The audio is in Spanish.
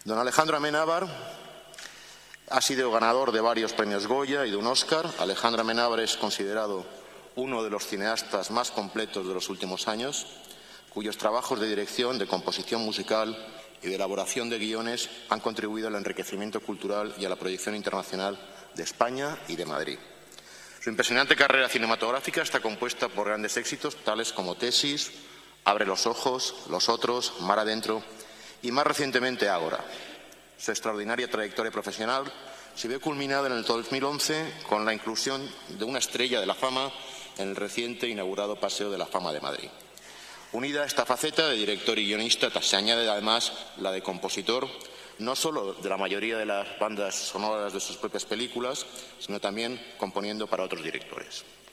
Don Alejandro Amenábar ha sido ganador de varios premios Goya y de un Oscar. Alejandro Amenábar es considerado uno de los cineastas más completos de los últimos años, cuyos trabajos de dirección, de composición musical y de elaboración de guiones han contribuido al enriquecimiento cultural y a la proyección internacional de España y de Madrid. Su impresionante carrera cinematográfica está compuesta por grandes éxitos tales como Tesis, Abre los ojos, Los otros, Mar adentro y, más recientemente, Ágora. Su extraordinaria trayectoria profesional se vio culminada en el 2011 con la inclusión de una estrella de la fama en el reciente inaugurado Paseo de la Fama de Madrid. Unida a esta faceta de director y guionista, se añade además la de compositor, no solo de la mayoría de las bandas sonoras de sus propias películas, sino también componiendo para otros directores.